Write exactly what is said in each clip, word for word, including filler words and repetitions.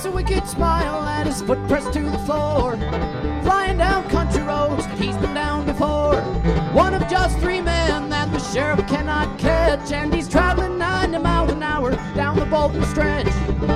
a wicked smile and his foot pressed to the floor. Flying down country roads that he's been down before. One of just three men that the sheriff cannot catch, and he's traveling ninety miles an hour down the Bolton stretch.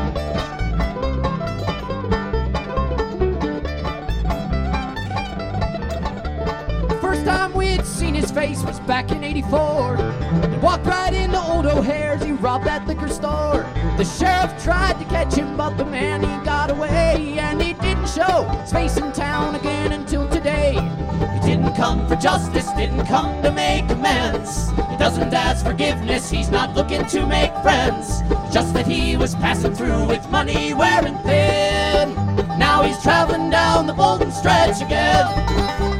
First time we'd seen his face was back in eighty-four. He walked right into old O'Hare's, he robbed that liquor store. The sheriff tried to catch him, but the man, he got away. And he didn't show his face in town again until today. He didn't come for justice, didn't come to make amends. He doesn't ask forgiveness, he's not looking to make friends. Just that he was passing through with money wearing thin. Now he's traveling down the Bolton stretch again.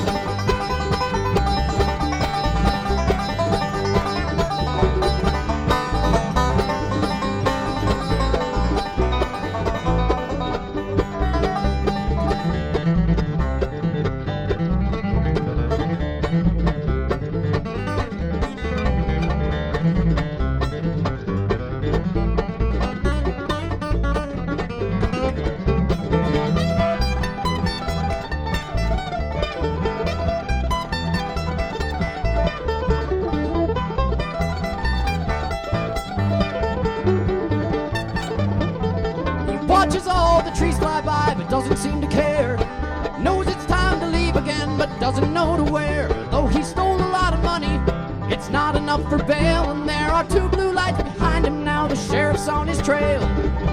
Watches all the trees fly by, but doesn't seem to care. Knows it's time to leave again, but doesn't know to where. Though he stole a lot of money, it's not enough for bail. And there are two blue lights behind him now, the sheriff's on his trail.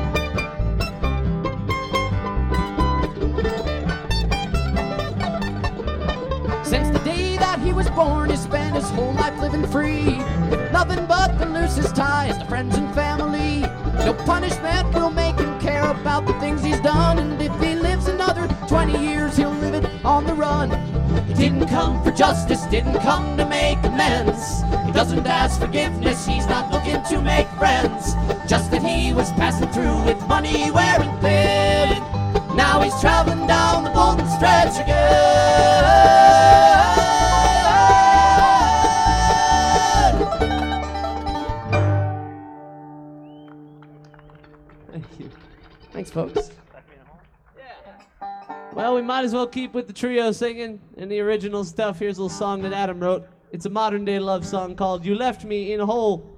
Since the day that he was born, he spent his whole life living free. Nothing but the loosest ties to friends and family. No punishment will make him care about the things he's done. And if he lives another twenty years, he'll live it on the run. He didn't come for justice, didn't come to make amends. He doesn't ask forgiveness, he's not looking to make friends. Just that he was passing through with money wearing thin. Now he's traveling down the Bolton stretch again. Thank you. Thanks, folks. Well, we might as well keep with the trio singing and the original stuff. Here's a little song that Adam wrote. It's a modern day love song called You Left Me in a Hole.